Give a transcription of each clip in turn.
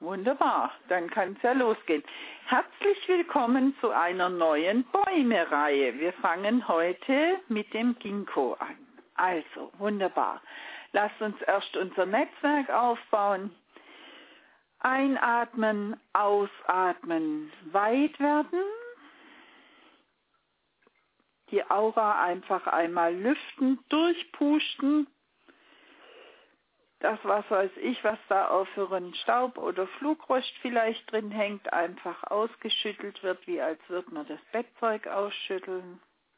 wunderbar. Dann kann es ja losgehen. Herzlich willkommen zu einer neuen Bäume-Reihe. Wir fangen heute mit dem Ginkgo an. Also, wunderbar. Lasst uns erst unser Netzwerk aufbauen. Einatmen, ausatmen, weit werden. Die Aura einfach einmal lüften, durchpusten. Das, was weiß ich, was da auf für einen Staub oder Flugrost vielleicht drin hängt, einfach ausgeschüttelt wird, wie als würde man das Bettzeug ausschütteln.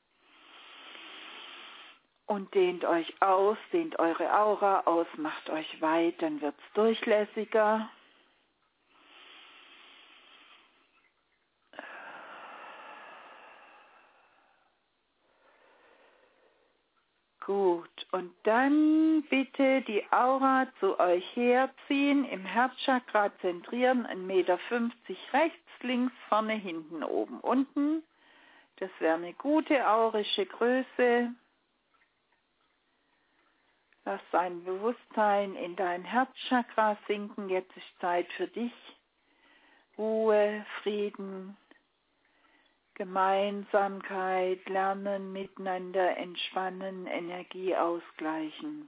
Und dehnt euch aus, dehnt eure Aura aus, macht euch weit, dann wird es durchlässiger. Gut, und dann bitte die Aura zu euch herziehen, im Herzchakra zentrieren, 1,50 Meter rechts, links, vorne, hinten, oben, unten. Das wäre eine gute aurische Größe. Lass dein Bewusstsein in dein Herzchakra sinken. Jetzt ist Zeit für dich. Ruhe, Frieden, Gemeinsamkeit, Lernen, Miteinander, Entspannen, Energie ausgleichen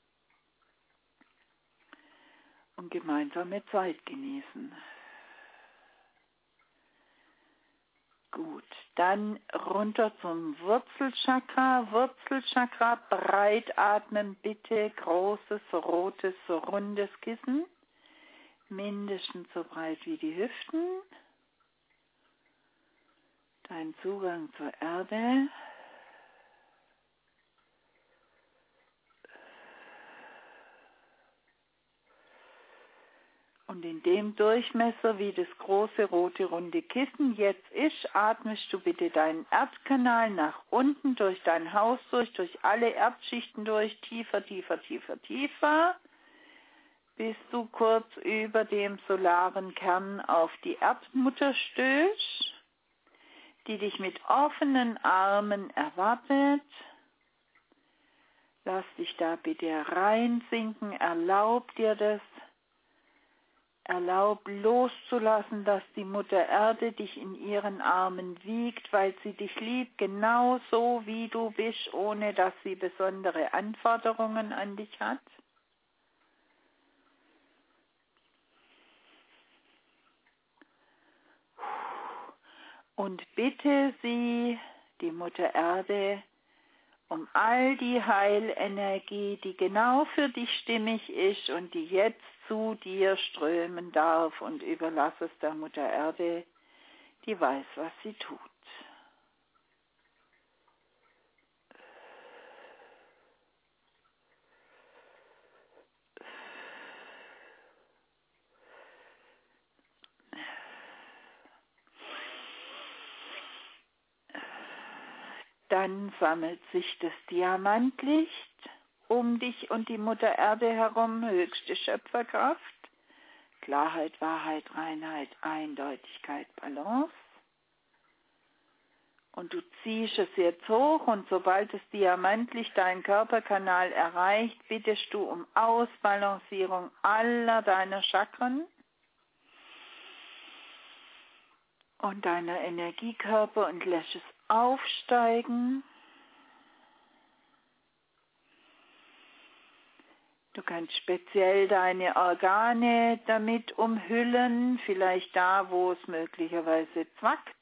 und gemeinsame Zeit genießen. Gut, dann runter zum Wurzelchakra. Wurzelchakra, breit atmen, bitte. Großes, rotes, rundes Kissen. Mindestens so breit wie die Hüften. Dein Zugang zur Erde. Und in dem Durchmesser wie das große rote runde Kissen jetzt ist, atmest du bitte deinen Erdkanal nach unten, durch dein Haus durch alle Erdschichten durch, tiefer, tiefer, tiefer, tiefer, bis du kurz über dem solaren Kern auf die Erdmutter stößt, die dich mit offenen Armen erwartet. Lass dich da bitte reinsinken, erlaub dir das. Erlaub loszulassen, dass die Mutter Erde dich in ihren Armen wiegt, weil sie dich liebt, genau so wie du bist, ohne dass sie besondere Anforderungen an dich hat. Und bitte sie, die Mutter Erde, um all die Heilenergie, die genau für dich stimmig ist und die jetzt zu dir strömen darf, und überlass es der Mutter Erde, die weiß, was sie tut. Dann sammelt sich das Diamantlicht um dich und die Mutter Erde herum, höchste Schöpferkraft, Klarheit, Wahrheit, Reinheit, Eindeutigkeit, Balance. Und du ziehst es jetzt hoch, und sobald das Diamantlicht deinen Körperkanal erreicht, bittest du um Ausbalancierung aller deiner Chakren und deiner Energiekörper und lässt es aufsteigen. Du kannst speziell deine Organe damit umhüllen, vielleicht da, wo es möglicherweise zwackt.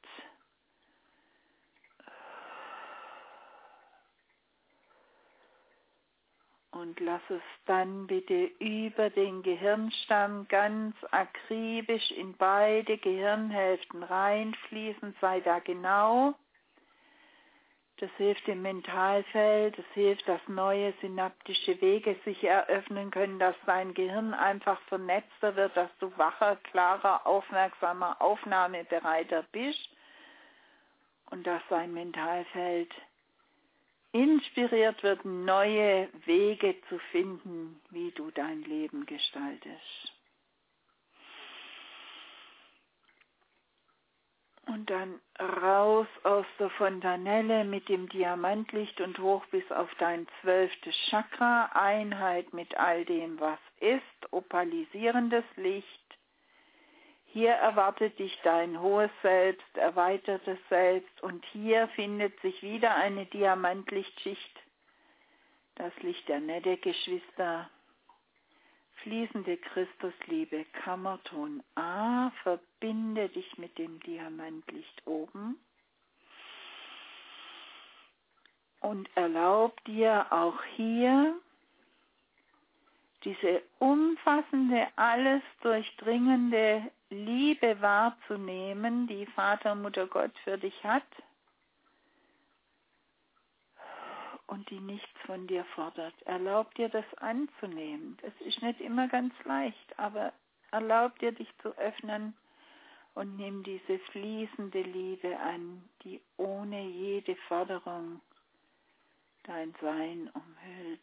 Und lass es dann bitte über den Gehirnstamm ganz akribisch in beide Gehirnhälften reinfließen. Sei da genau. Das hilft dem Mentalfeld, das hilft, dass neue synaptische Wege sich eröffnen können, dass dein Gehirn einfach vernetzter wird, dass du wacher, klarer, aufmerksamer, aufnahmebereiter bist und dass dein Mentalfeld inspiriert wird, neue Wege zu finden, wie du dein Leben gestaltest. Und dann raus aus der Fontanelle mit dem Diamantlicht und hoch bis auf dein 12. Chakra, Einheit mit all dem, was ist, opalisierendes Licht, Hier erwartet dich dein hohes Selbst, erweitertes Selbst und hier findet sich wieder eine Diamantlichtschicht, das Licht der nette Geschwister, fließende Christusliebe, Kammerton A, verbinde dich mit dem Diamantlicht oben und erlaub dir auch hier diese umfassende, alles durchdringende Liebe wahrzunehmen, die Vater, Mutter, Gott für dich hat und die nichts von dir fordert. Erlaub dir das anzunehmen. Das ist nicht immer ganz leicht, aber erlaub dir, dich zu öffnen und nimm diese fließende Liebe an, die ohne jede Forderung dein Sein umhüllt.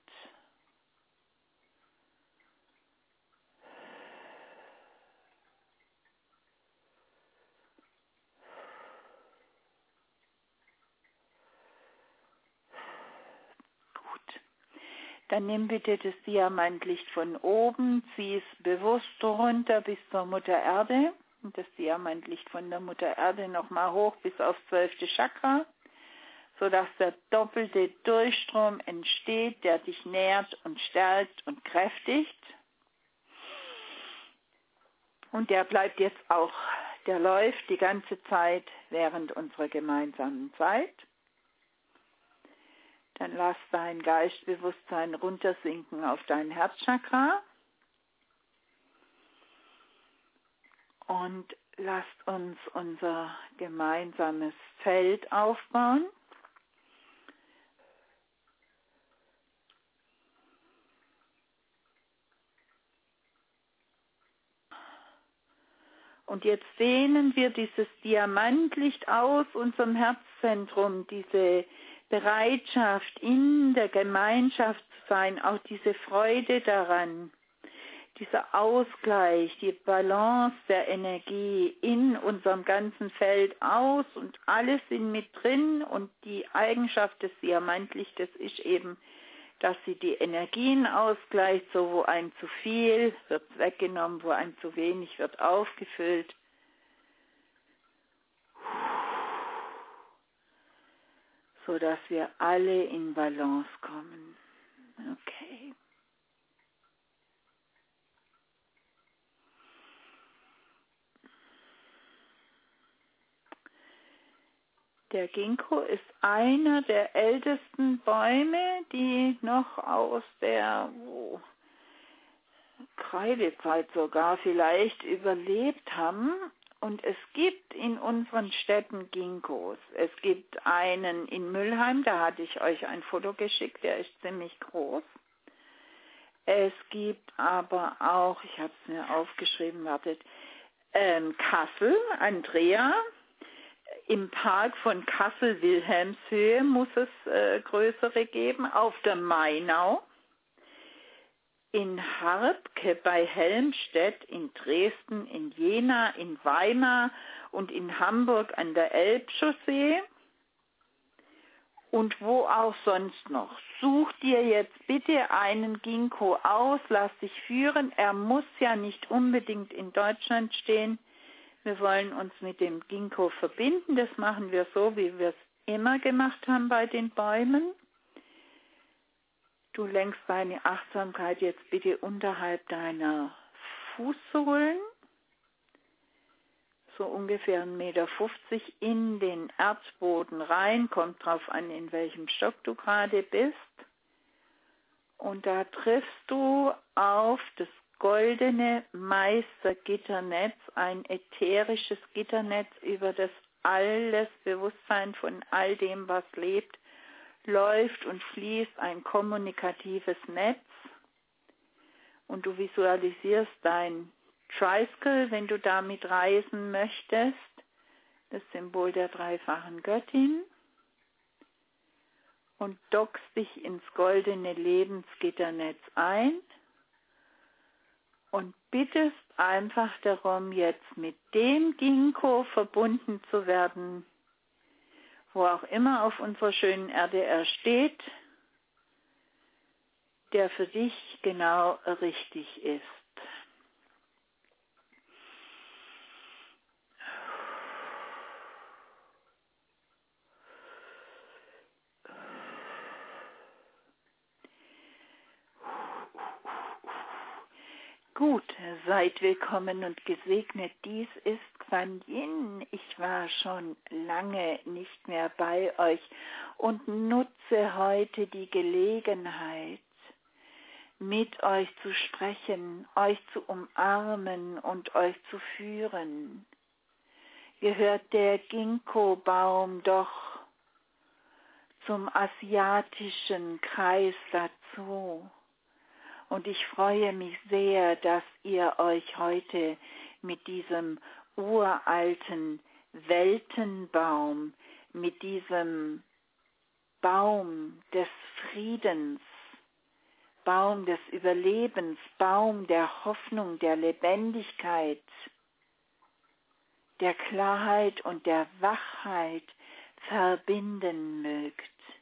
Dann nimm bitte das Diamantlicht von oben, zieh es bewusst runter bis zur Mutter Erde und das Diamantlicht von der Mutter Erde nochmal hoch bis aufs 12. Chakra, sodass der doppelte Durchstrom entsteht, der dich nährt und stärkt und kräftigt. Und der bleibt jetzt auch, der läuft die ganze Zeit während unserer gemeinsamen Zeit. Dann lass dein Geistbewusstsein runtersinken auf dein Herzchakra und lasst uns unser gemeinsames Feld aufbauen. Und jetzt sehnen wir dieses Diamantlicht aus unserem Herzzentrum, diese Bereitschaft, in der Gemeinschaft zu sein, auch diese Freude daran, dieser Ausgleich, die Balance der Energie in unserem ganzen Feld aus und alles sind mit drin und die Eigenschaft des Diamantlichtes ist eben, dass sie die Energien ausgleicht, so wo ein zu viel wird weggenommen, wo ein zu wenig wird aufgefüllt. So dass wir alle in Balance kommen. Okay. Der Ginkgo ist einer der ältesten Bäume, die noch aus der Kreidezeit sogar vielleicht überlebt haben. Und es gibt in unseren Städten Ginkgos. Es gibt einen in Mülheim, da hatte ich euch ein Foto geschickt, der ist ziemlich groß. Es gibt aber auch, ich habe es mir aufgeschrieben, wartet, Kassel, Andrea, im Park von Kassel-Wilhelmshöhe muss es größere geben, auf der Mainau, in Harbke bei Helmstedt, in Dresden, in Jena, in Weimar und in Hamburg an der Elbchaussee und wo auch sonst noch. Such dir jetzt bitte einen Ginkgo aus, lass dich führen. Er muss ja nicht unbedingt in Deutschland stehen. Wir wollen uns mit dem Ginkgo verbinden. Das machen wir so, wie wir es immer gemacht haben bei den Bäumen. Du lenkst deine Achtsamkeit jetzt bitte unterhalb deiner Fußsohlen, so ungefähr 1,50 Meter in den Erdboden rein. Kommt drauf an, in welchem Stock du gerade bist. Und da triffst du auf das goldene Meistergitternetz, ein ätherisches Gitternetz, über das alles Bewusstsein von all dem, was lebt, läuft und fließt, ein kommunikatives Netz. Und du visualisierst dein Tricycle, wenn du damit reisen möchtest, das Symbol der dreifachen Göttin, und dockst dich ins goldene Lebensgitternetz ein und bittest einfach darum, jetzt mit dem Ginkgo verbunden zu werden, wo auch immer auf unserer schönen Erde er steht, der für dich genau richtig ist. Gut, seid willkommen und gesegnet. Dies ist Quan Yin. Ich war schon lange nicht mehr bei euch und nutze heute die Gelegenheit, mit euch zu sprechen, euch zu umarmen und euch zu führen. Gehört der Ginkgo-Baum doch zum asiatischen Kreis dazu. Und ich freue mich sehr, dass ihr euch heute mit diesem uralten Weltenbaum, mit diesem Baum des Friedens, Baum des Überlebens, Baum der Hoffnung, der Lebendigkeit, der Klarheit und der Wachheit verbinden mögt.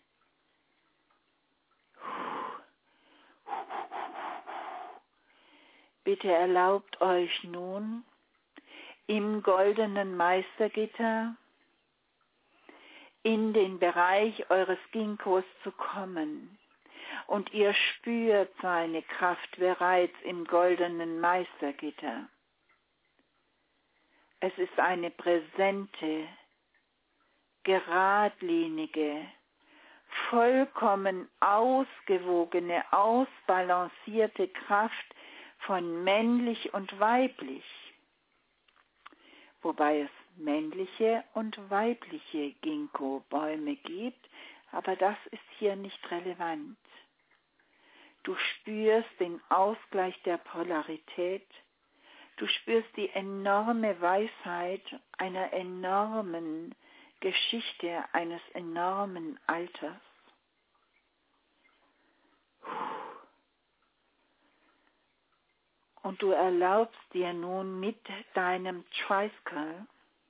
Bitte erlaubt euch nun, im goldenen Meistergitter in den Bereich eures Ginkgos zu kommen. Und ihr spürt seine Kraft bereits im goldenen Meistergitter. Es ist eine präsente, geradlinige, vollkommen ausgewogene, ausbalancierte Kraft von männlich und weiblich, wobei es männliche und weibliche Ginkgo-Bäume gibt, aber das ist hier nicht relevant. Du spürst den Ausgleich der Polarität, du spürst die enorme Weisheit einer enormen Geschichte, eines enormen Alters. Und du erlaubst dir nun mit deinem Tricycle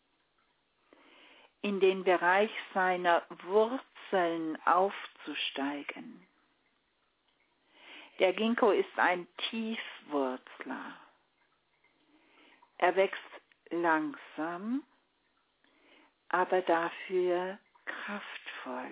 in den Bereich seiner Wurzeln aufzusteigen. Der Ginkgo ist ein Tiefwurzler. Er wächst langsam, aber dafür kraftvoll.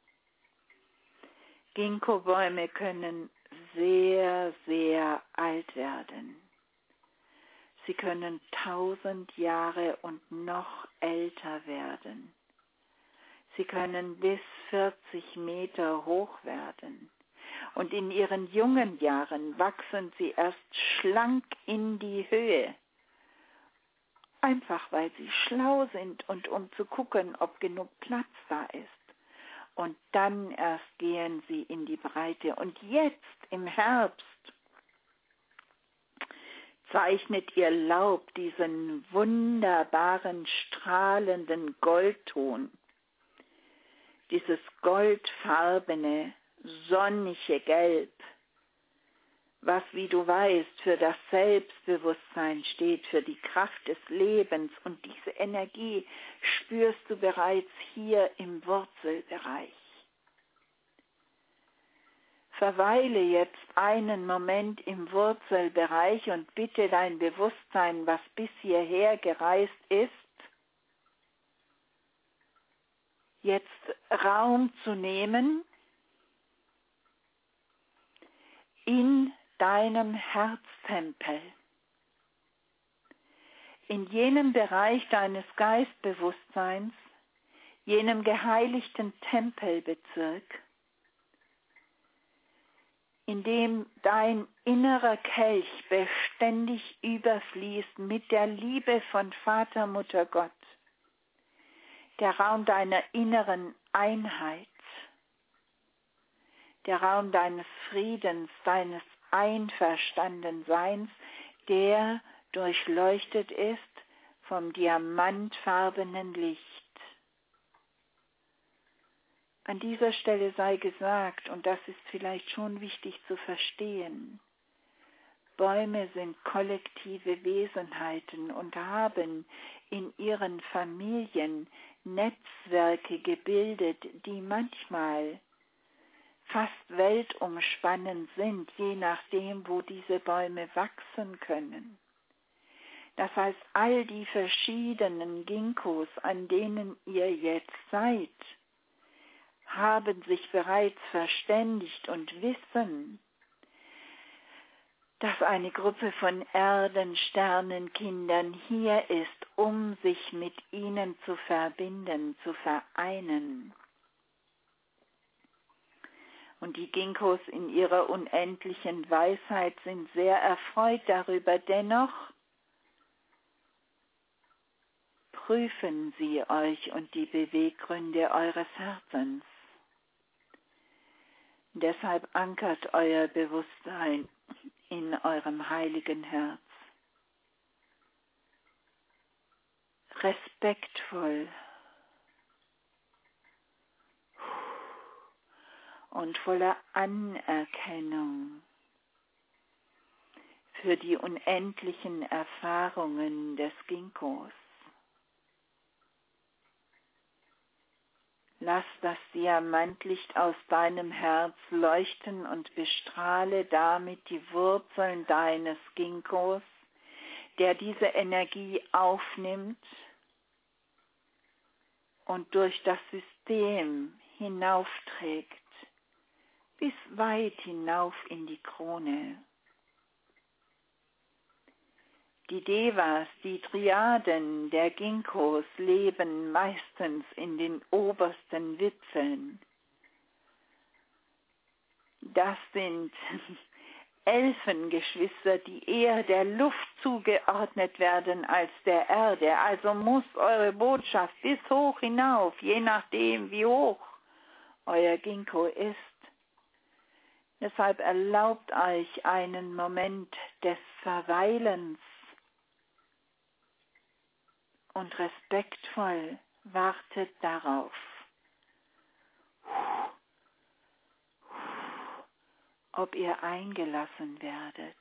Ginkgo-Bäume können sehr, sehr alt werden. Sie können 1000 Jahre und noch älter werden. Sie können bis 40 Meter hoch werden. Und in ihren jungen Jahren wachsen sie erst schlank in die Höhe. Einfach weil sie schlau sind und um zu gucken, ob genug Platz da ist. Und dann erst gehen sie in die Breite. Und jetzt im Herbst zeichnet ihr Laub diesen wunderbaren, strahlenden Goldton. Dieses goldfarbene, sonnige Gelb, was, wie du weißt, für das Selbstbewusstsein steht, für die Kraft des Lebens. Und diese Energie spürst du bereits hier im Wurzelbereich. Verweile jetzt einen Moment im Wurzelbereich und bitte dein Bewusstsein, was bis hierher gereist ist, jetzt Raum zu nehmen in deinem Herztempel, in jenem Bereich deines Geistbewusstseins, jenem geheiligten Tempelbezirk, in dem dein innerer Kelch beständig überfließt mit der Liebe von Vater, Mutter, Gott, der Raum deiner inneren Einheit, der Raum deines Friedens, deines Einverstandenseins, der durchleuchtet ist vom diamantfarbenen Licht. An dieser Stelle sei gesagt, und das ist vielleicht schon wichtig zu verstehen, Bäume sind kollektive Wesenheiten und haben in ihren Familien Netzwerke gebildet, die manchmal fast weltumspannend sind, je nachdem, wo diese Bäume wachsen können. Das heißt, all die verschiedenen Ginkgos, an denen ihr jetzt seid, haben sich bereits verständigt und wissen, dass eine Gruppe von Erdensternenkindern hier ist, um sich mit ihnen zu verbinden, zu vereinen. Und die Ginkgos in ihrer unendlichen Weisheit sind sehr erfreut darüber. Dennoch prüfen sie euch und die Beweggründe eures Herzens. Deshalb ankert euer Bewusstsein in eurem heiligen Herz. Respektvoll und voller Anerkennung für die unendlichen Erfahrungen des Ginkgos. Lass das Diamantlicht aus deinem Herz leuchten und bestrahle damit die Wurzeln deines Ginkgos, der diese Energie aufnimmt und durch das System hinaufträgt, bis weit hinauf in die Krone. Die Devas, die Triaden der Ginkgos leben meistens in den obersten Wipfeln. Das sind Elfengeschwister, die eher der Luft zugeordnet werden als der Erde. Also muss eure Botschaft bis hoch hinauf, je nachdem wie hoch euer Ginkgo ist. Deshalb erlaubt euch einen Moment des Verweilens und respektvoll wartet darauf, ob ihr eingelassen werdet.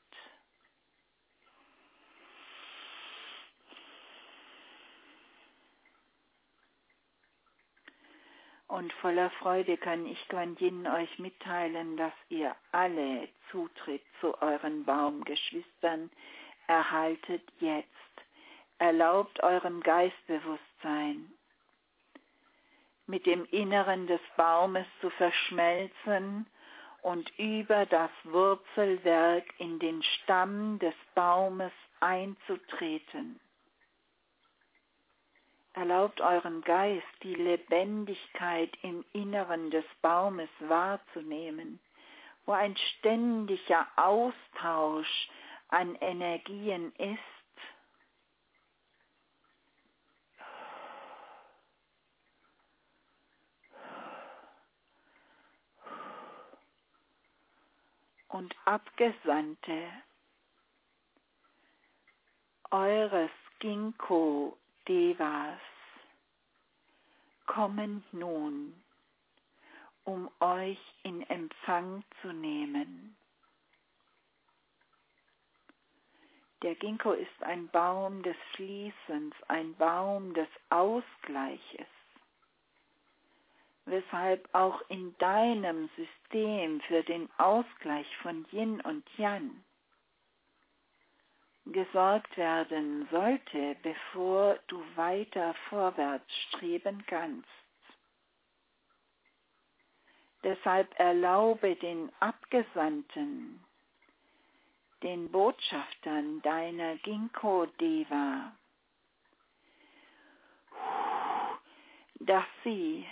Und voller Freude kann ich Guan Yin euch mitteilen, dass ihr alle Zutritt zu euren Baumgeschwistern erhaltet jetzt. Erlaubt eurem Geistbewusstsein, mit dem Inneren des Baumes zu verschmelzen und über das Wurzelwerk in den Stamm des Baumes einzutreten. Erlaubt eurem Geist, die Lebendigkeit im Inneren des Baumes wahrzunehmen, wo ein ständiger Austausch an Energien ist. Und Abgesandte eures Ginkgo-Devas kommen nun, um euch in Empfang zu nehmen. Der Ginkgo ist ein Baum des Fließens, ein Baum des Ausgleiches, weshalb auch in deinem System für den Ausgleich von Yin und Yang gesorgt werden sollte, bevor du weiter vorwärts streben kannst. Deshalb erlaube den Abgesandten, den Botschaftern deiner Ginkgo-Deva, dass sie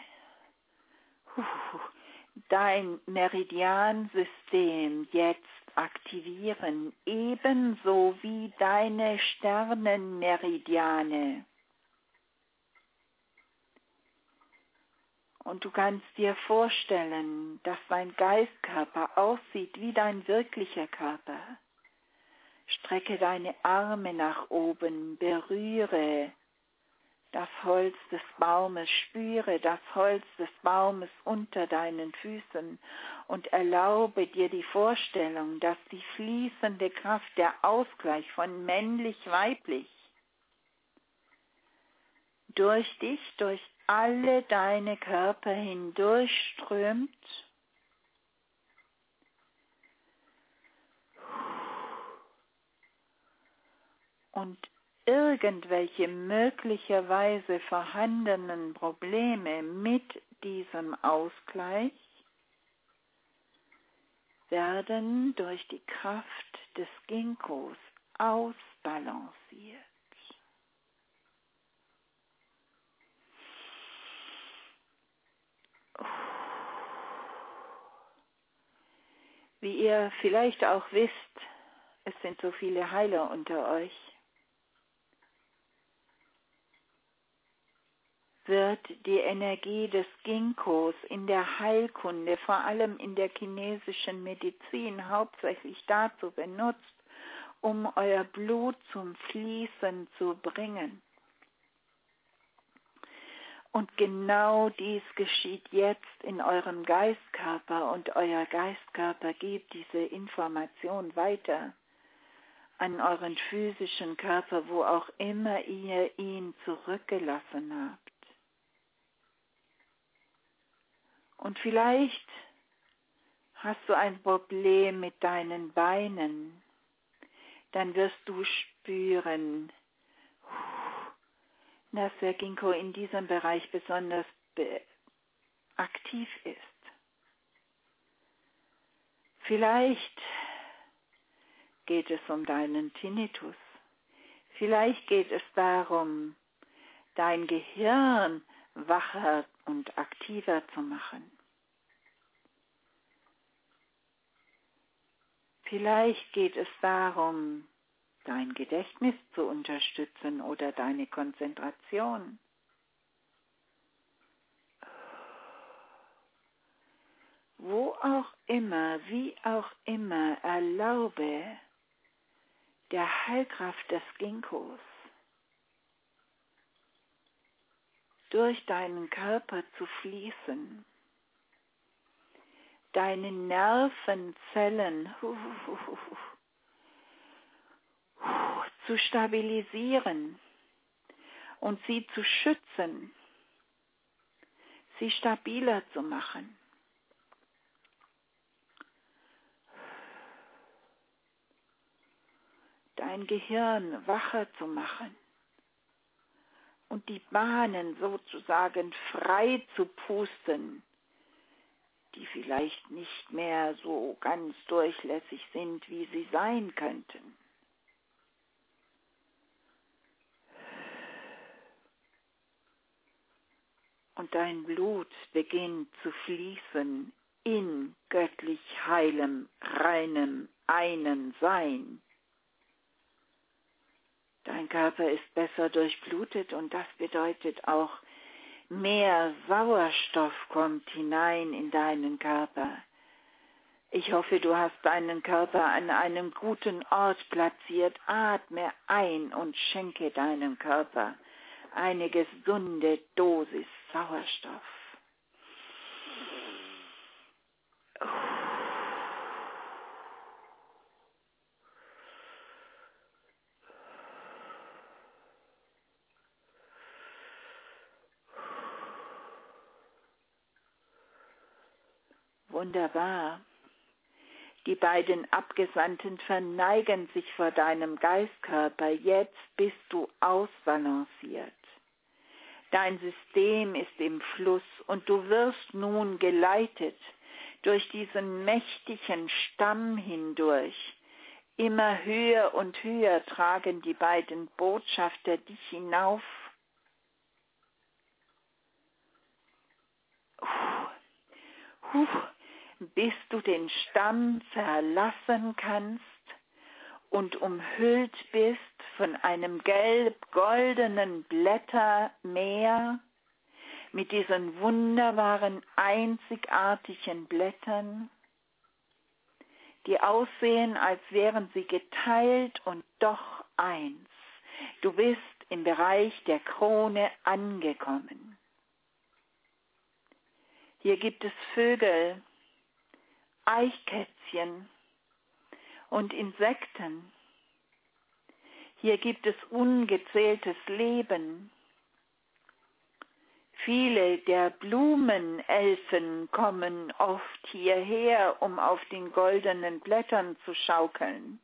dein Meridiansystem jetzt aktivieren, ebenso wie deine Sternenmeridiane. Und du kannst dir vorstellen, dass dein Geistkörper aussieht wie dein wirklicher Körper. Strecke deine Arme nach oben, berühre das Holz des Baumes, spüre das Holz des Baumes unter deinen Füßen und erlaube dir die Vorstellung, dass die fließende Kraft, der Ausgleich von männlich-weiblich durch dich, durch alle deine Körper hindurchströmt und irgendwelche möglicherweise vorhandenen Probleme mit diesem Ausgleich werden durch die Kraft des Ginkgos ausbalanciert. Wie ihr vielleicht auch wisst, es sind so viele Heiler unter euch, wird die Energie des Ginkgos in der Heilkunde, vor allem in der chinesischen Medizin, hauptsächlich dazu benutzt, um euer Blut zum Fließen zu bringen. Und genau dies geschieht jetzt in eurem Geistkörper und euer Geistkörper gibt diese Information weiter an euren physischen Körper, wo auch immer ihr ihn zurückgelassen habt. Und vielleicht hast du ein Problem mit deinen Beinen, dann wirst du spüren, dass der Ginkgo in diesem Bereich besonders aktiv ist. Vielleicht geht es um deinen Tinnitus. Vielleicht geht es darum, dein Gehirn wacher und aktiver zu machen. Vielleicht geht es darum, dein Gedächtnis zu unterstützen oder deine Konzentration. Wo auch immer, wie auch immer, erlaube der Heilkraft des Ginkgos durch deinen Körper zu fließen, deine Nervenzellen zu stabilisieren und sie zu schützen, sie stabiler zu machen. Dein Gehirn wacher zu machen und die Bahnen sozusagen frei zu pusten, die vielleicht nicht mehr so ganz durchlässig sind, wie sie sein könnten. Und dein Blut beginnt zu fließen in göttlich heilem, reinem, einen Sein. Dein Körper ist besser durchblutet und das bedeutet auch, mehr Sauerstoff kommt hinein in deinen Körper. Ich hoffe, du hast deinen Körper an einem guten Ort platziert. Atme ein und schenke deinem Körper eine gesunde Dosis Sauerstoff. Wunderbar. Die beiden Abgesandten verneigen sich vor deinem Geistkörper. Jetzt bist du ausbalanciert. Dein System ist im Fluss und du wirst nun geleitet durch diesen mächtigen Stamm hindurch. Immer höher und höher tragen die beiden Botschafter dich hinauf. Bis du den Stamm verlassen kannst und umhüllt bist von einem gelb-goldenen Blättermeer mit diesen wunderbaren, einzigartigen Blättern, die aussehen, als wären sie geteilt und doch eins. Du bist im Bereich der Krone angekommen. Hier gibt es Vögel, Eichkätzchen und Insekten. Hier gibt es ungezähltes Leben. Viele der Blumenelfen kommen oft hierher, um auf den goldenen Blättern zu schaukeln.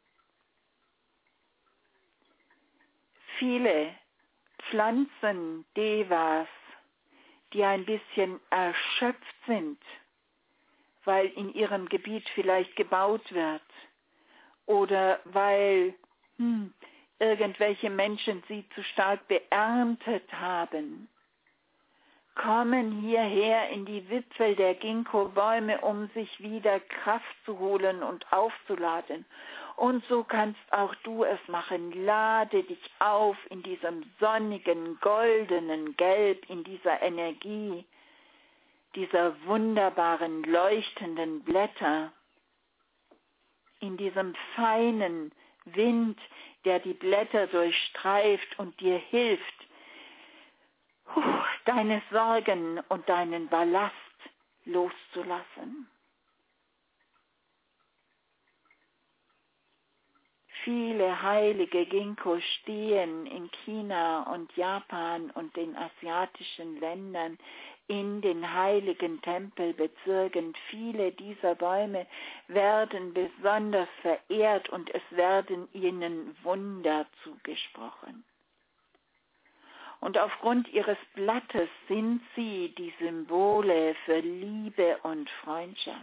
Viele Pflanzen-Devas, die ein bisschen erschöpft sind, weil in ihrem Gebiet vielleicht gebaut wird oder weil irgendwelche Menschen sie zu stark beerntet haben, kommen hierher in die Wipfel der Ginkgo-Bäume, um sich wieder Kraft zu holen und aufzuladen. Und so kannst auch du es machen. Lade dich auf in diesem sonnigen, goldenen Gelb, in dieser Energie, dieser wunderbaren, leuchtenden Blätter, in diesem feinen Wind, der die Blätter durchstreift und dir hilft, deine Sorgen und deinen Ballast loszulassen. Viele heilige Ginkgo stehen in China und Japan und den asiatischen Ländern in den heiligen Tempelbezirken. Viele dieser Bäume werden besonders verehrt und es werden ihnen Wunder zugesprochen. Und aufgrund ihres Blattes sind sie die Symbole für Liebe und Freundschaft.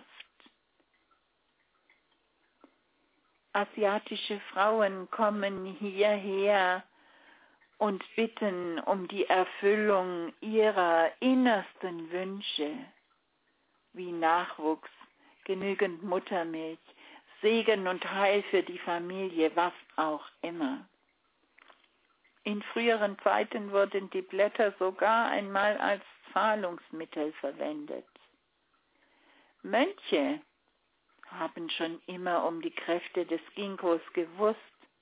Asiatische Frauen kommen hierher und bitten um die Erfüllung ihrer innersten Wünsche, wie Nachwuchs, genügend Muttermilch, Segen und Heil für die Familie, was auch immer. In früheren Zeiten wurden die Blätter sogar einmal als Zahlungsmittel verwendet. Mönche haben schon immer um die Kräfte des Ginkgos gewusst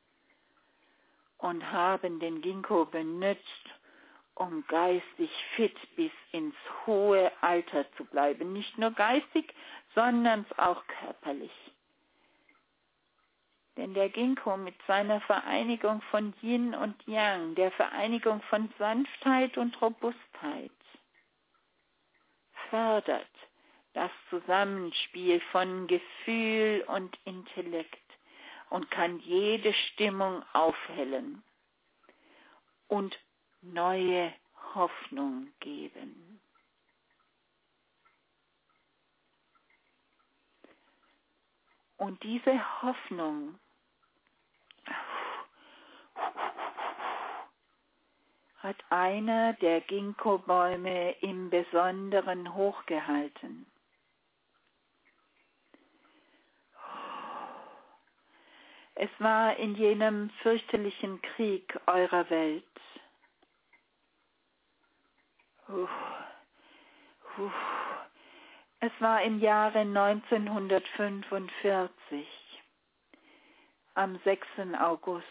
und haben den Ginkgo benutzt, um geistig fit bis ins hohe Alter zu bleiben. Nicht nur geistig, sondern auch körperlich. Denn der Ginkgo mit seiner Vereinigung von Yin und Yang, der Vereinigung von Sanftheit und Robustheit, fördert das Zusammenspiel von Gefühl und Intellekt und kann jede Stimmung aufhellen und neue Hoffnung geben. Und diese Hoffnung hat einer der Ginkgo-Bäume im Besonderen hochgehalten. Es war in jenem fürchterlichen Krieg eurer Welt. Es war im Jahre 1945, am 6. August,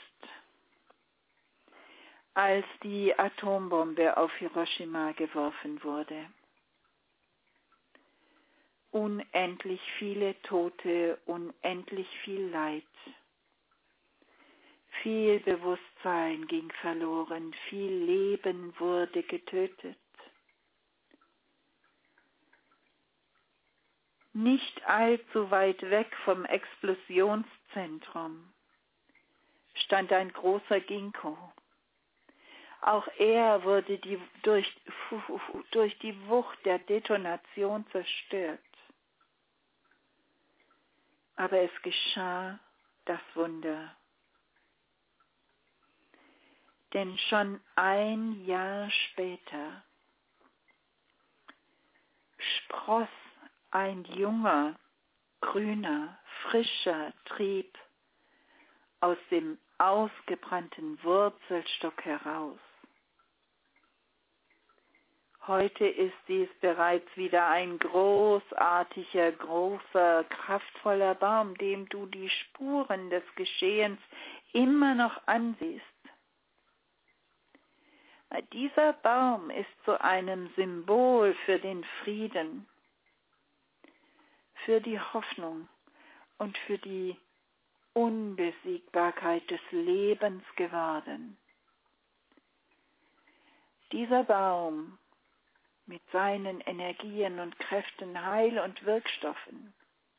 als die Atombombe auf Hiroshima geworfen wurde. Unendlich viele Tote, unendlich viel Leid. Viel Bewusstsein ging verloren, viel Leben wurde getötet. Nicht allzu weit weg vom Explosionszentrum stand ein großer Ginkgo. Auch er wurde durch die Wucht der Detonation zerstört. Aber es geschah das Wunder. Denn schon ein Jahr später spross ein junger, grüner, frischer Trieb aus dem ausgebrannten Wurzelstock heraus. Heute ist dies bereits wieder ein großartiger, großer, kraftvoller Baum, dem du die Spuren des Geschehens immer noch ansiehst. Dieser Baum ist zu einem Symbol für den Frieden, für die Hoffnung und für die Unbesiegbarkeit des Lebens geworden. Dieser Baum mit seinen Energien und Kräften, Heil- und Wirkstoffen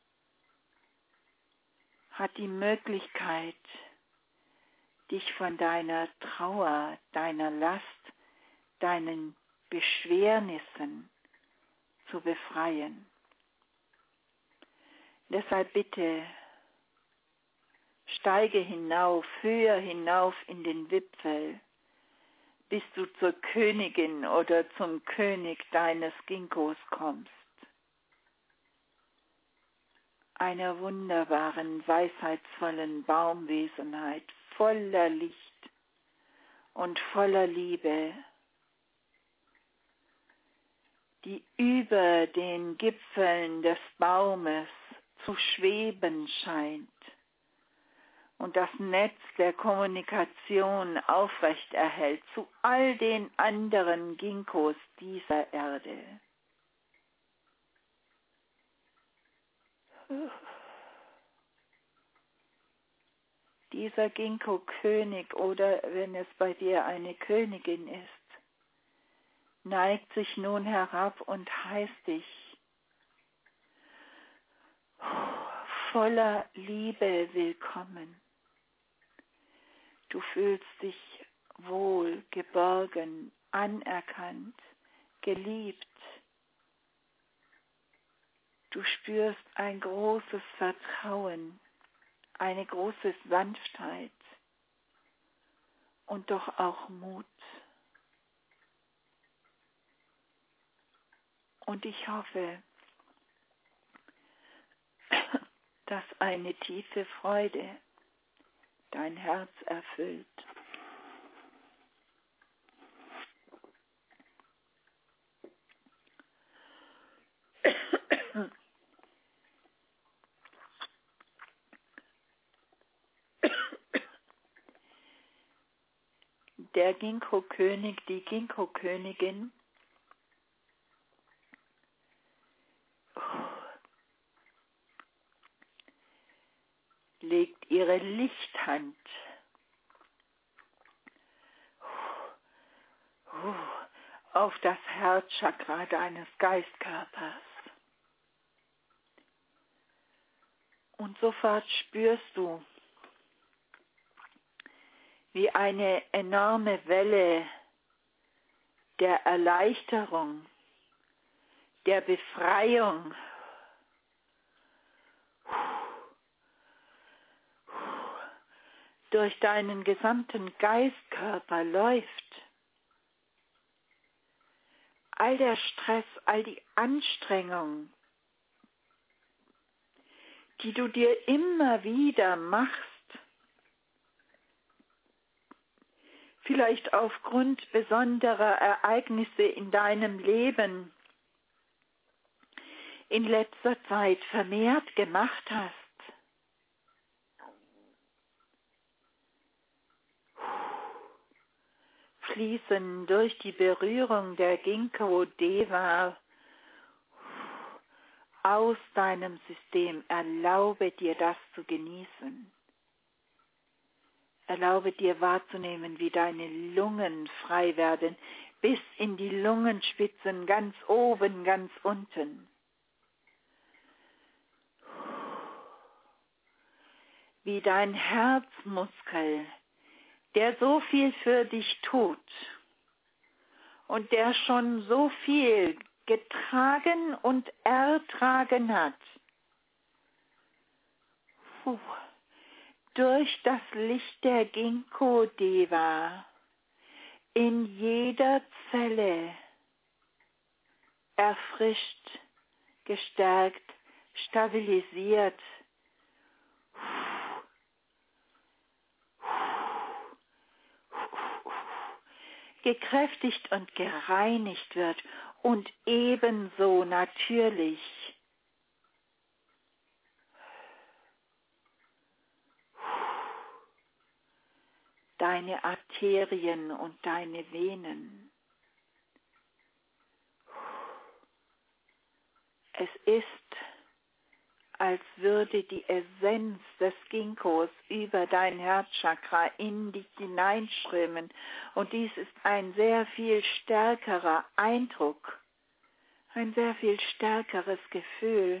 hat die Möglichkeit, dich von deiner Trauer, deiner Last, deinen Beschwernissen zu befreien. Deshalb bitte, Steige hinauf, höher hinauf in den Wipfel, bis du zur Königin oder zum König deines Ginkgos kommst. Einer wunderbaren, weisheitsvollen Baumwesenheit, voller Licht und voller Liebe, die über den Gipfeln des Baumes zu schweben scheint und das Netz der Kommunikation aufrechterhält zu all den anderen Ginkgos dieser Erde. Dieser Ginkgo-König, oder wenn es bei dir eine Königin ist, neigt sich nun herab und heißt dich voller Liebe willkommen. Du fühlst dich wohl, geborgen, anerkannt, geliebt. Du spürst ein großes Vertrauen, eine große Sanftheit und doch auch Mut. Und ich hoffe, dass eine tiefe Freude dein Herz erfüllt. Der Ginkgo-König, die Ginkgo-Königin legt ihre Lichthand auf das Herzchakra deines Geistkörpers. Und sofort spürst du, wie eine enorme Welle der Erleichterung, der Befreiung durch deinen gesamten Geistkörper läuft. All der Stress, all die Anstrengung, die du dir immer wieder machst, vielleicht aufgrund besonderer Ereignisse in deinem Leben in letzter Zeit vermehrt gemacht hast. Fließen durch die Berührung der Ginkgo-Deva aus deinem System. Erlaube dir das zu genießen. Erlaube dir wahrzunehmen, wie deine Lungen frei werden, bis in die Lungenspitzen, ganz oben, ganz unten. Wie dein Herzmuskel, der so viel für dich tut und der schon so viel getragen und ertragen hat, durch das Licht der Ginkgo-Deva in jeder Zelle erfrischt, gestärkt, stabilisiert, gekräftigt und gereinigt wird und ebenso natürlich deine Arterien und deine Venen. Es ist, als würde die Essenz des Ginkgos über dein Herzchakra in dich hineinströmen. Und dies ist ein sehr viel stärkerer Eindruck, ein sehr viel stärkeres Gefühl,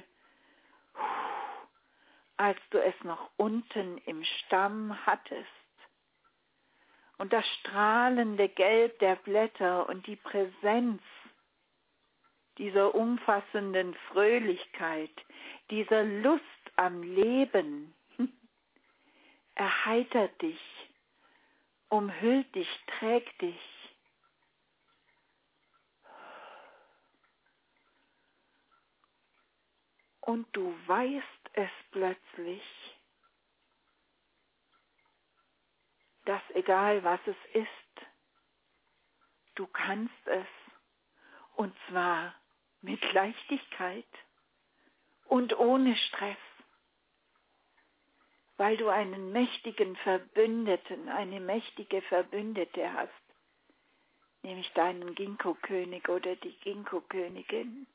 als du es noch unten im Stamm hattest. Und das strahlende Gelb der Blätter und die Präsenz dieser umfassenden Fröhlichkeit, dieser Lust am Leben erheitert dich, umhüllt dich, trägt dich. Und du weißt es plötzlich, dass egal was es ist, du kannst es, und zwar mit Leichtigkeit und ohne Stress, weil du einen mächtigen Verbündeten, eine mächtige Verbündete hast, nämlich deinen Ginkgo-König oder die Ginkgo-Königin.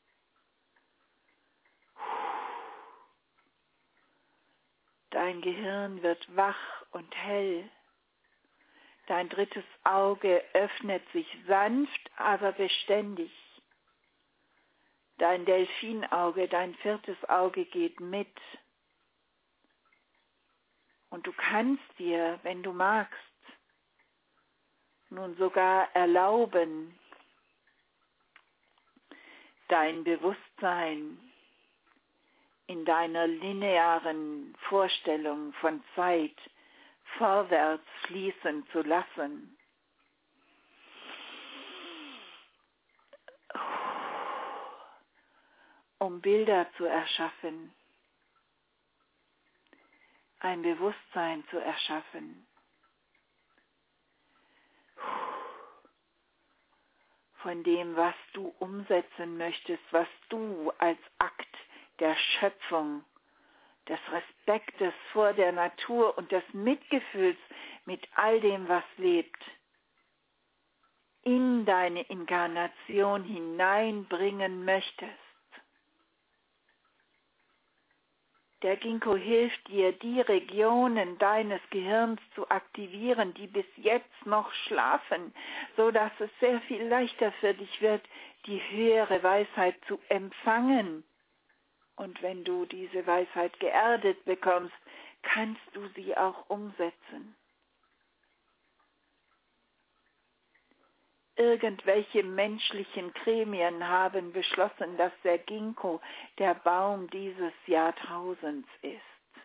Dein Gehirn wird wach und hell. Dein drittes Auge öffnet sich sanft, aber beständig. Dein Delfinauge, dein viertes Auge geht mit. Und du kannst dir, wenn du magst, nun sogar erlauben, dein Bewusstsein in deiner linearen Vorstellung von Zeit vorwärts fließen zu lassen. Um Bilder zu erschaffen, ein Bewusstsein zu erschaffen, von dem, was du umsetzen möchtest, was du als Akt der Schöpfung, des Respektes vor der Natur und des Mitgefühls mit all dem, was lebt, in deine Inkarnation hineinbringen möchtest. Der Ginkgo hilft dir, die Regionen deines Gehirns zu aktivieren, die bis jetzt noch schlafen, so dass es sehr viel leichter für dich wird, die höhere Weisheit zu empfangen. Und wenn du diese Weisheit geerdet bekommst, kannst du sie auch umsetzen. Irgendwelche menschlichen Gremien haben beschlossen, dass der Ginkgo der Baum dieses Jahrtausends ist.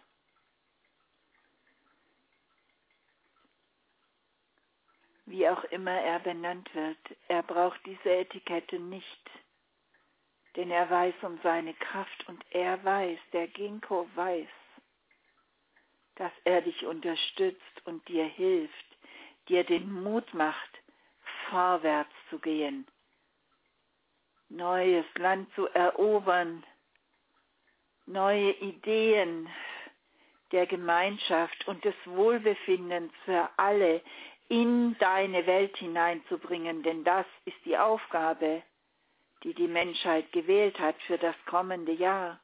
Wie auch immer er benannt wird, er braucht diese Etikette nicht, denn er weiß um seine Kraft und er weiß, der Ginkgo weiß, dass er dich unterstützt und dir hilft, dir den Mut macht, vorwärts zu gehen, neues Land zu erobern, neue Ideen der Gemeinschaft und des Wohlbefindens für alle in deine Welt hineinzubringen, denn das ist die Aufgabe, die die Menschheit gewählt hat für das kommende Jahr.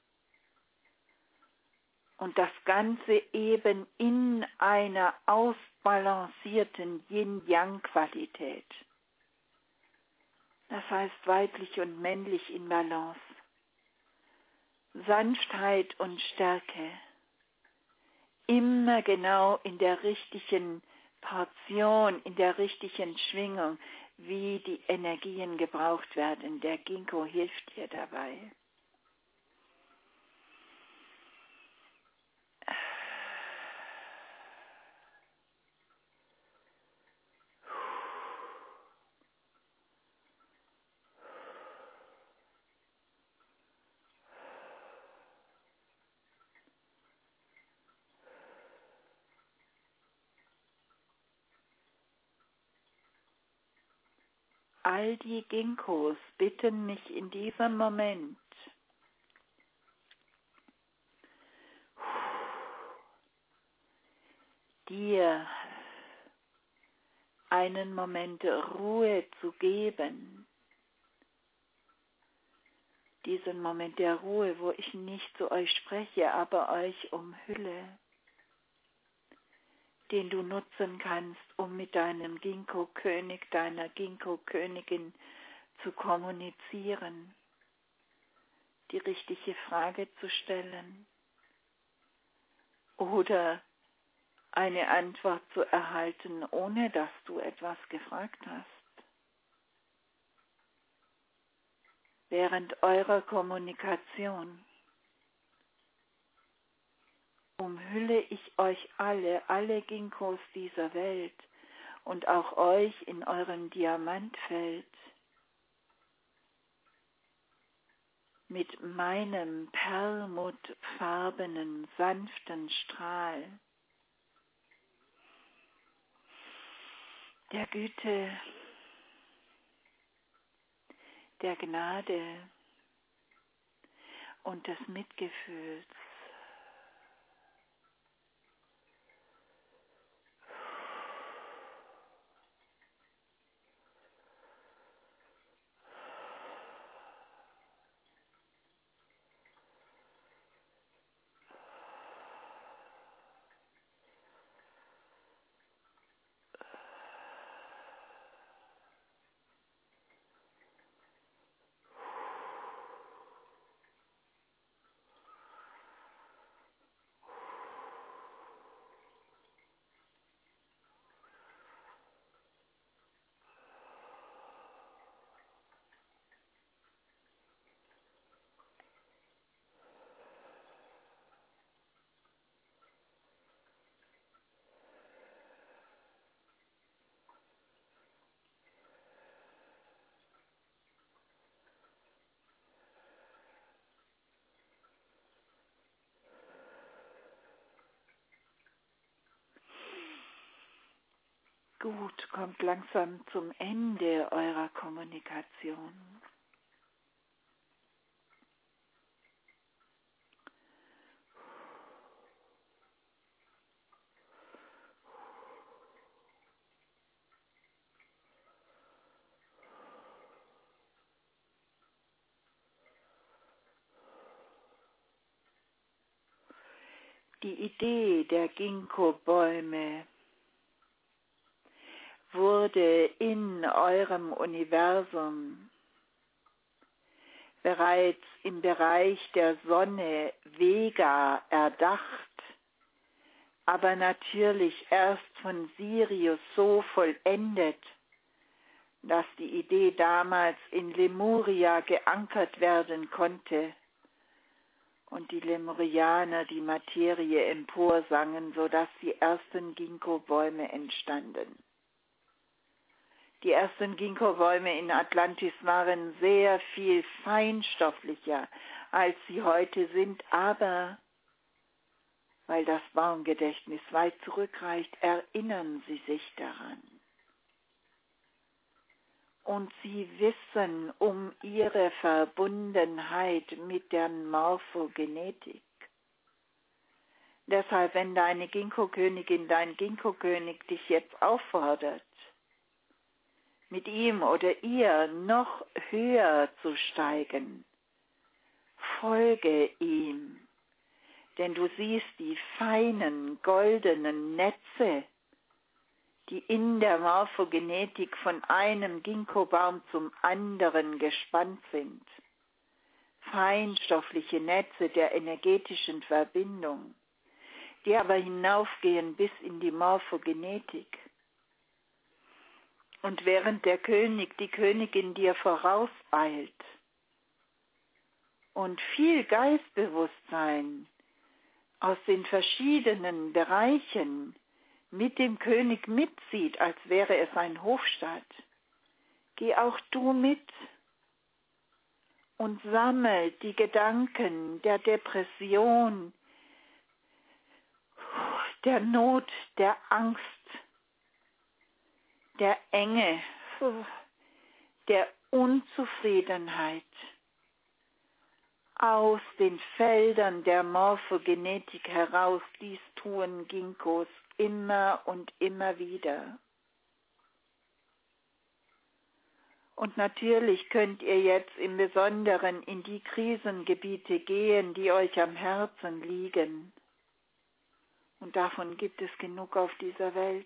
Und das Ganze eben in einer ausbalancierten Yin-Yang-Qualität. Das heißt weiblich und männlich in Balance. Sanftheit und Stärke. Immer genau in der richtigen Portion, in der richtigen Schwingung, wie die Energien gebraucht werden. Der Ginkgo hilft dir dabei. All die Ginkgos bitten mich in diesem Moment, dir einen Moment Ruhe zu geben. Diesen Moment der Ruhe, wo ich nicht zu euch spreche, aber euch umhülle, den du nutzen kannst, um mit deinem Ginkgo-König, deiner Ginkgo-Königin zu kommunizieren, die richtige Frage zu stellen oder eine Antwort zu erhalten, ohne dass du etwas gefragt hast. Während eurer Kommunikation umhülle ich euch alle Ginkgos dieser Welt und auch euch in eurem Diamantfeld mit meinem perlmuttfarbenen, sanften Strahl der Güte, der Gnade und des Mitgefühls. Gut, kommt langsam zum Ende eurer Kommunikation. Die Idee der Ginkgo-Bäume wurde in eurem Universum bereits im Bereich der Sonne Vega erdacht, aber natürlich erst von Sirius so vollendet, dass die Idee damals in Lemuria geankert werden konnte und die Lemurianer die Materie emporsangen, sodass die ersten Ginkgo-Bäume entstanden. Die ersten Ginkgo-Bäume in Atlantis waren sehr viel feinstofflicher, als sie heute sind, aber weil das Baumgedächtnis weit zurückreicht, erinnern sie sich daran. Und sie wissen um ihre Verbundenheit mit der Morphogenetik. Deshalb, wenn deine Ginkgo-Königin, dein Ginkgo-König dich jetzt auffordert, mit ihm oder ihr noch höher zu steigen, folge ihm, denn du siehst die feinen goldenen Netze, die in der Morphogenetik von einem Ginkgo-Baum zum anderen gespannt sind. Feinstoffliche Netze der energetischen Verbindung, die aber hinaufgehen bis in die Morphogenetik. Und während der König, die Königin dir vorauseilt und viel Geistbewusstsein aus den verschiedenen Bereichen mit dem König mitzieht, als wäre es ein Hofstaat, geh auch du mit und sammel die Gedanken der Depression, der Not, der Angst, der Enge, der Unzufriedenheit aus den Feldern der Morphogenetik heraus. Dies tun Ginkgos immer und immer wieder. Und natürlich könnt ihr jetzt im Besonderen in die Krisengebiete gehen, die euch am Herzen liegen. Und davon gibt es genug auf dieser Welt.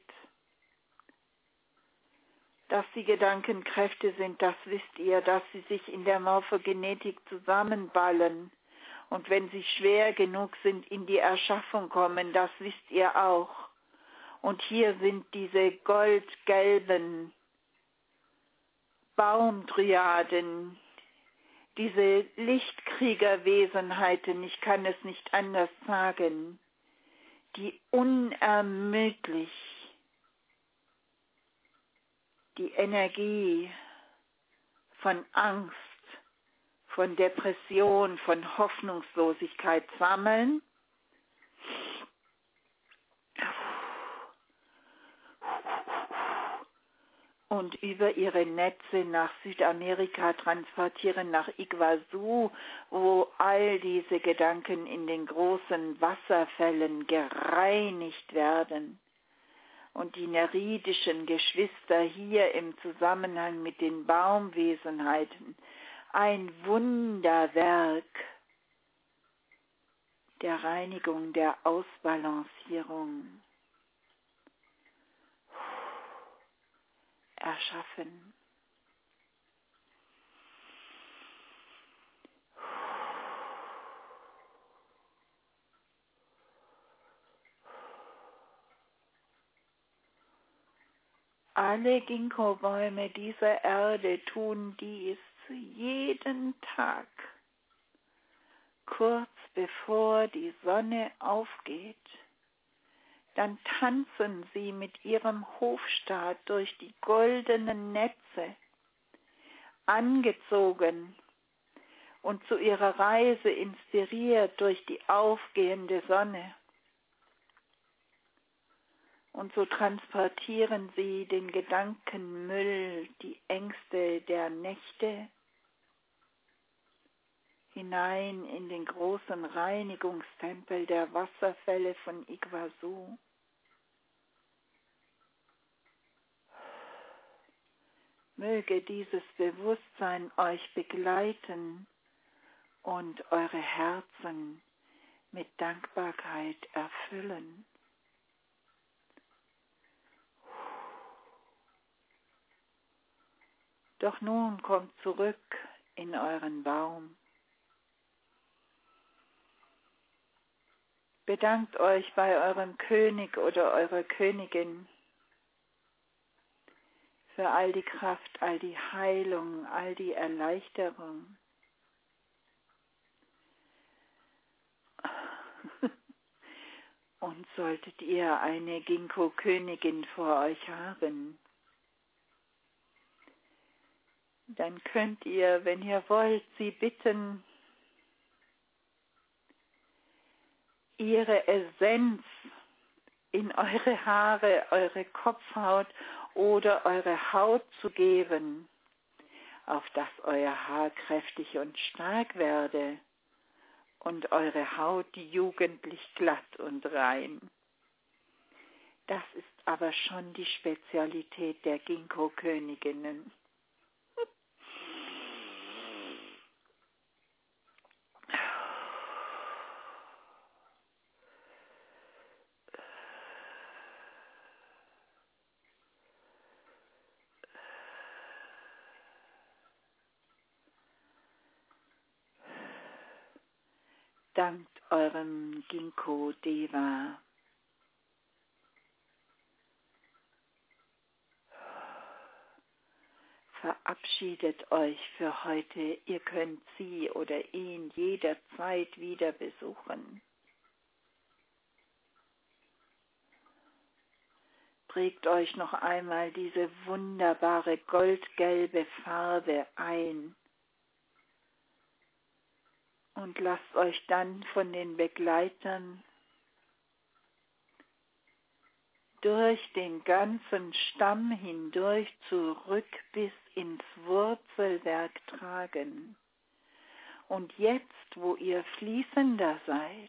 Dass die Gedankenkräfte sind, das wisst ihr, dass sie sich in der Morphogenetik zusammenballen und wenn sie schwer genug sind, in die Erschaffung kommen, das wisst ihr auch. Und hier sind diese goldgelben Baumdryaden, diese Lichtkriegerwesenheiten, ich kann es nicht anders sagen, die unermüdlich die Energie von Angst, von Depression, von Hoffnungslosigkeit sammeln und über ihre Netze nach Südamerika transportieren, nach Iguazu, wo all diese Gedanken in den großen Wasserfällen gereinigt werden. Und die nereidischen Geschwister hier im Zusammenhang mit den Baumwesenheiten ein Wunderwerk der Reinigung, der Ausbalancierung erschaffen. Alle Ginkgo-Bäume dieser Erde tun dies jeden Tag, kurz bevor die Sonne aufgeht. Dann tanzen sie mit ihrem Hofstaat durch die goldenen Netze, angezogen und zu ihrer Reise inspiriert durch die aufgehende Sonne. Und so transportieren sie den Gedankenmüll, die Ängste der Nächte hinein in den großen Reinigungstempel der Wasserfälle von Iguazu. Möge dieses Bewusstsein euch begleiten und eure Herzen mit Dankbarkeit erfüllen. Doch nun kommt zurück in euren Baum. Bedankt euch bei eurem König oder eurer Königin für all die Kraft, all die Heilung, all die Erleichterung. Und solltet ihr eine Ginkgo-Königin vor euch haben, dann könnt ihr, wenn ihr wollt, sie bitten, ihre Essenz in eure Haare, eure Kopfhaut oder eure Haut zu geben, auf dass euer Haar kräftig und stark werde und eure Haut jugendlich glatt und rein. Das ist aber schon die Spezialität der Ginkgo-Königinnen. Dankt eurem Ginkgo-Deva. Verabschiedet euch für heute. Ihr könnt sie oder ihn jederzeit wieder besuchen. Prägt euch noch einmal diese wunderbare goldgelbe Farbe ein. Und lasst euch dann von den Begleitern durch den ganzen Stamm hindurch zurück bis ins Wurzelwerk tragen. Und jetzt, wo ihr fließender seid,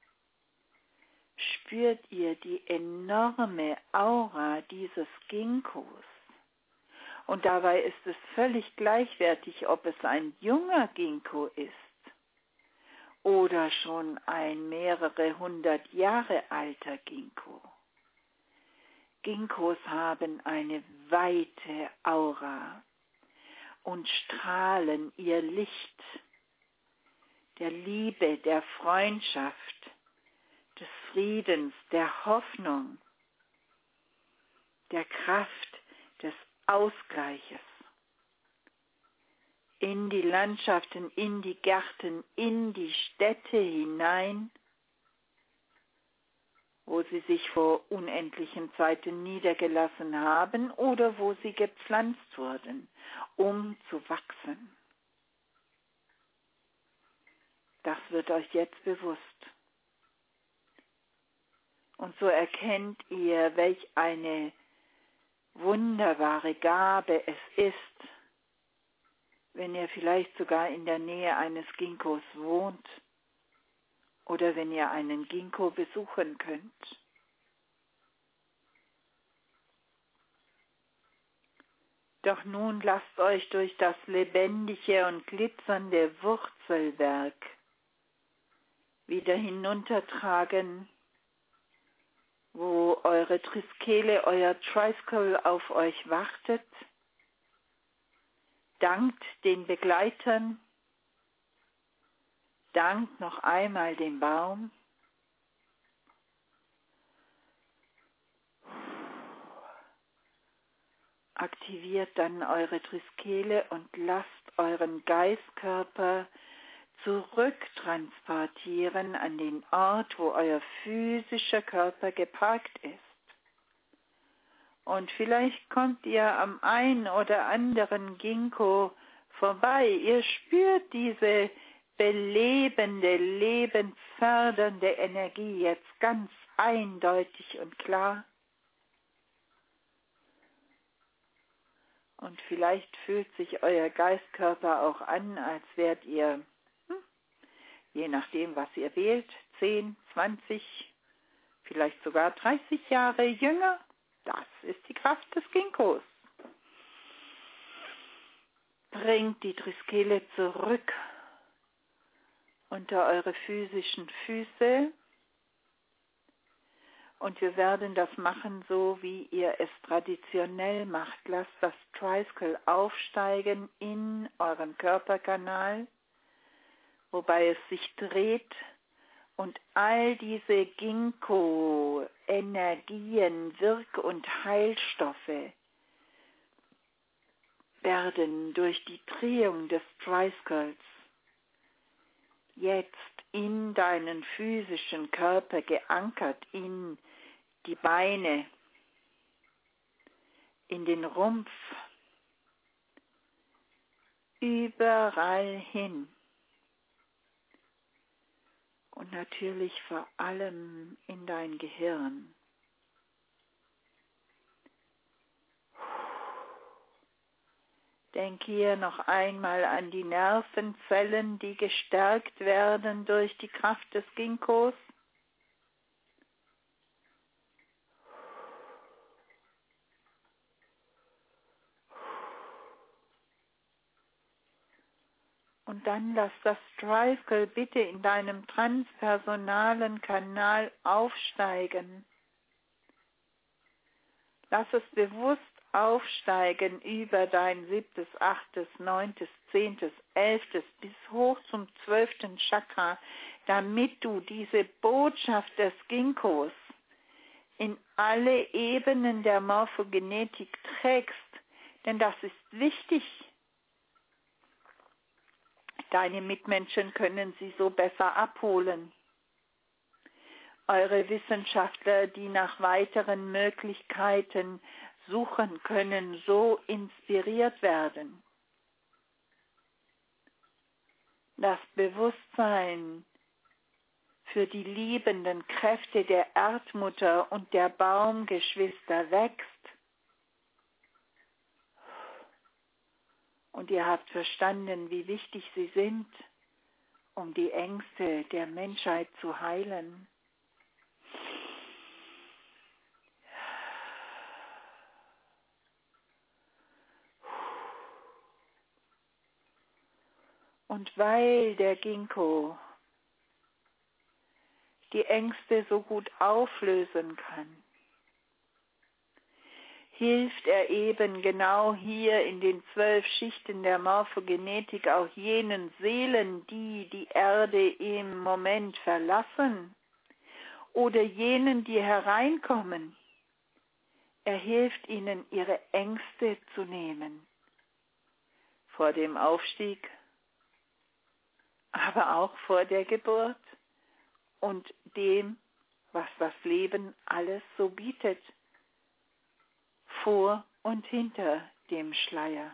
spürt ihr die enorme Aura dieses Ginkgos. Und dabei ist es völlig gleichwertig, ob es ein junger Ginkgo ist oder schon ein mehrere 100 Jahre alter Ginkgo. Ginkgos haben eine weite Aura und strahlen ihr Licht der Liebe, der Freundschaft, des Friedens, der Hoffnung, der Kraft, des Ausgleiches in die Landschaften, in die Gärten, in die Städte hinein, wo sie sich vor unendlichen Zeiten niedergelassen haben oder wo sie gepflanzt wurden, um zu wachsen. Das wird euch jetzt bewusst. Und so erkennt ihr, welch eine wunderbare Gabe es ist, wenn ihr vielleicht sogar in der Nähe eines Ginkgos wohnt oder wenn ihr einen Ginkgo besuchen könnt. Doch nun lasst euch durch das lebendige und glitzernde Wurzelwerk wieder hinuntertragen, wo eure Triskele, euer Triskele auf euch wartet. Dankt den Begleitern, dankt noch einmal dem Baum. Aktiviert dann eure Triskele und lasst euren Geistkörper zurücktransportieren an den Ort, wo euer physischer Körper geparkt ist. Und vielleicht kommt ihr am einen oder anderen Ginkgo vorbei. Ihr spürt diese belebende, lebensfördernde Energie jetzt ganz eindeutig und klar. Und vielleicht fühlt sich euer Geistkörper auch an, als wärt ihr, je nachdem, was ihr wählt, 10, 20, vielleicht sogar 30 Jahre jünger. Das ist die Kraft des Ginkgos. Bringt die Triskele zurück unter eure physischen Füße. Und wir werden das machen, so wie ihr es traditionell macht. Lasst das Triskele aufsteigen in euren Körperkanal, wobei es sich dreht und all diese Ginkgo-Energien, Wirk- und Heilstoffe werden durch die Drehung des Triskeles jetzt in deinen physischen Körper geankert, in die Beine, in den Rumpf, überall hin. Und natürlich vor allem in dein Gehirn. Denk hier noch einmal an die Nervenzellen, die gestärkt werden durch die Kraft des Ginkgos. Und dann lass das Triskele bitte in deinem transpersonalen Kanal aufsteigen. Lass es bewusst aufsteigen über dein 7., 8., 9., 10., 11. bis hoch zum 12. Chakra, damit du diese Botschaft des Ginkgos in alle Ebenen der Morphogenetik trägst. Denn das ist wichtig. Deine Mitmenschen können sie so besser abholen. Eure Wissenschaftler, die nach weiteren Möglichkeiten suchen, können so inspiriert werden. Das Bewusstsein für die liebenden Kräfte der Erdmutter und der Baumgeschwister wächst. Und ihr habt verstanden, wie wichtig sie sind, um die Ängste der Menschheit zu heilen. Und weil der Ginkgo die Ängste so gut auflösen kann, hilft er eben genau hier in den 12 Schichten der Morphogenetik auch jenen Seelen, die die Erde im Moment verlassen oder jenen, die hereinkommen. Er hilft ihnen, ihre Ängste zu nehmen vor dem Aufstieg, aber auch vor der Geburt und dem, was das Leben alles so bietet, vor und hinter dem Schleier.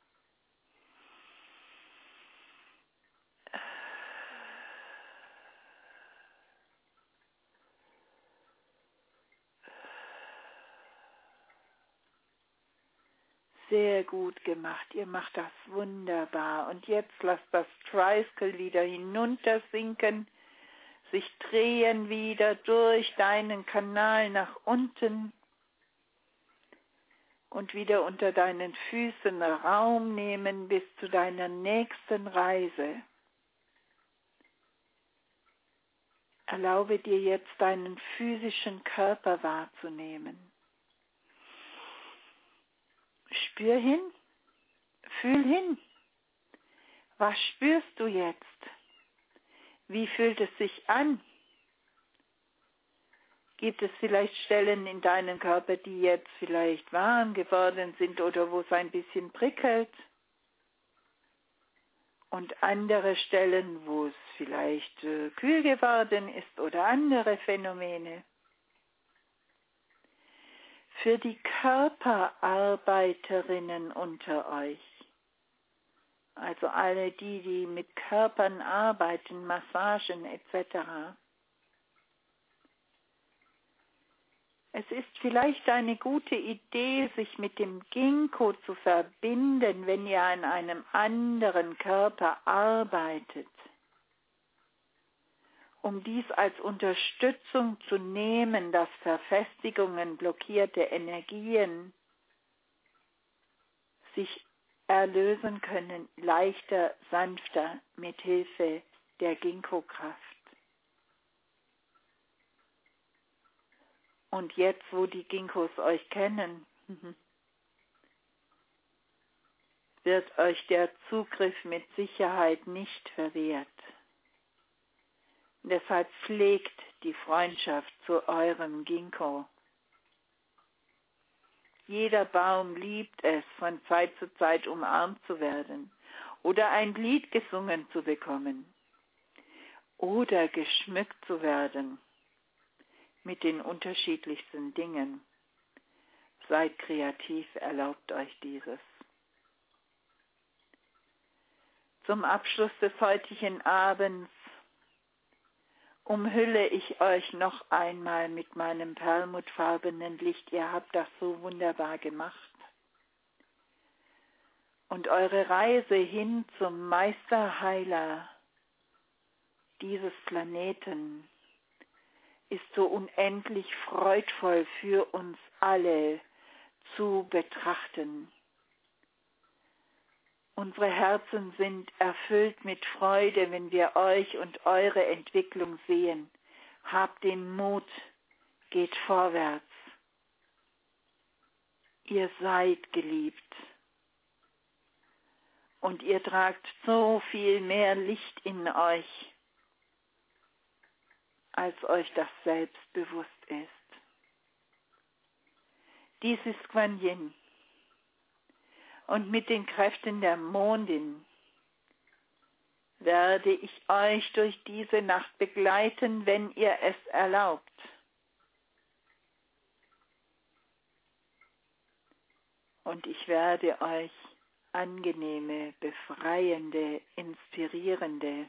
Sehr gut gemacht, ihr macht das wunderbar. Und jetzt lasst das Tricycle wieder hinuntersinken, sich drehen wieder durch deinen Kanal nach unten und wieder unter deinen Füßen Raum nehmen bis zu deiner nächsten Reise. Erlaube dir jetzt deinen physischen Körper wahrzunehmen. Spür hin, fühl hin. Was spürst du jetzt? Wie fühlt es sich an? Gibt es vielleicht Stellen in deinem Körper, die jetzt vielleicht warm geworden sind oder wo es ein bisschen prickelt? Und andere Stellen, wo es vielleicht kühl geworden ist oder andere Phänomene? Für die Körperarbeiterinnen unter euch, also alle die mit Körpern arbeiten, Massagen etc. Es ist vielleicht eine gute Idee, sich mit dem Ginkgo zu verbinden, wenn ihr an einem anderen Körper arbeitet, um dies als Unterstützung zu nehmen, dass Verfestigungen, blockierte Energien sich erlösen können, leichter, sanfter, mit Hilfe der Ginkgo-Kraft. Und jetzt, wo die Ginkgos euch kennen, wird euch der Zugriff mit Sicherheit nicht verwehrt. Deshalb pflegt die Freundschaft zu eurem Ginkgo. Jeder Baum liebt es, von Zeit zu Zeit umarmt zu werden oder ein Lied gesungen zu bekommen oder geschmückt zu werden mit den unterschiedlichsten Dingen. Seid kreativ, erlaubt euch dieses. Zum Abschluss des heutigen Abends umhülle ich euch noch einmal mit meinem perlmuttfarbenen Licht. Ihr habt das so wunderbar gemacht. Und eure Reise hin zum Meisterheiler dieses Planeten ist so unendlich freudvoll für uns alle zu betrachten. Unsere Herzen sind erfüllt mit Freude, wenn wir euch und eure Entwicklung sehen. Habt den Mut, geht vorwärts. Ihr seid geliebt. Und ihr tragt so viel mehr Licht in euch, als euch das selbst bewusst ist. Dies ist Kuan Yin. Und mit den Kräften der Mondin werde ich euch durch diese Nacht begleiten, wenn ihr es erlaubt. Und ich werde euch angenehme, befreiende, inspirierende,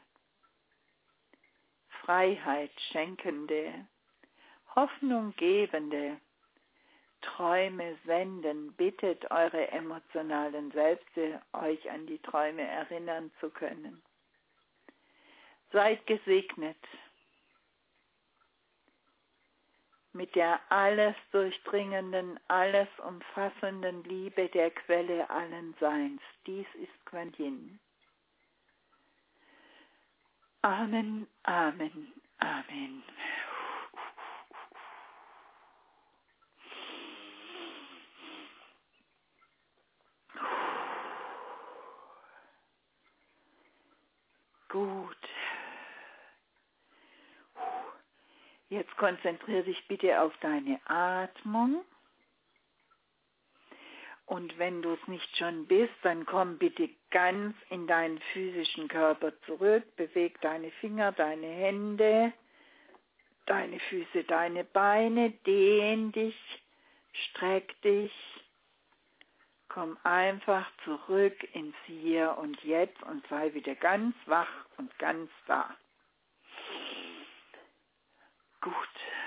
Freiheit schenkende, Hoffnung gebende Träume senden. Bittet eure emotionalen Selbste, euch an die Träume erinnern zu können. Seid gesegnet mit der alles durchdringenden, alles umfassenden Liebe der Quelle allen Seins. Dies ist Kuan Yin. Amen, Amen, Amen. Gut. Jetzt konzentriere dich bitte auf deine Atmung. Und wenn du es nicht schon bist, dann komm bitte ganz in deinen physischen Körper zurück. Beweg deine Finger, deine Hände. deine Füße, deine Beine, dehn dich, streck dich. Komm einfach zurück ins Hier und Jetzt und sei wieder ganz wach und ganz da. Gut.